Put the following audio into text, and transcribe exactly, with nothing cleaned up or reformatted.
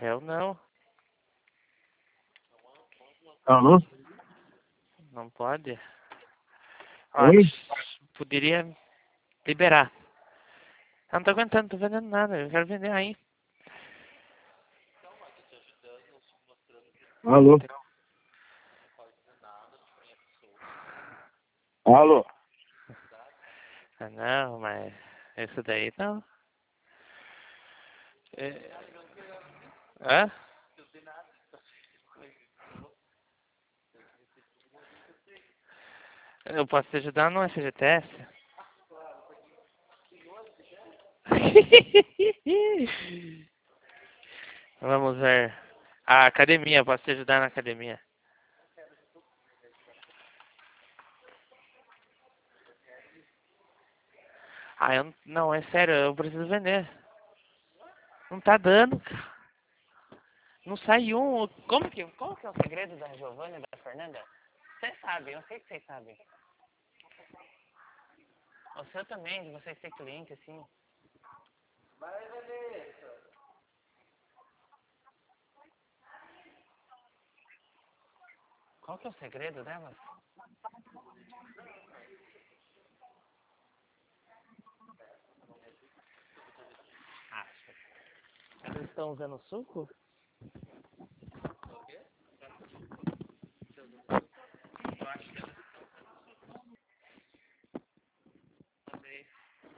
Eu não. Alô? Não pode. Ó, Oi? poderia liberar. Eu não tô aguentando, não tô vendendo nada. Eu quero vender aí. Alô? Alô? Ah, não, mas isso daí não. É... Hã? Eu posso te ajudar no F G T S? Vamos ver. A academia, posso te ajudar na academia. Ah, eu não, não, é sério, eu preciso vender. Não tá dando, cara. Não sai um. Como que, qual que é o segredo da Giovanna e da Fernanda? Vocês sabem, eu sei que vocês sabem. O seu também, de vocês ser cliente, assim. Qual que é o segredo delas? Ah, elas estão usando suco?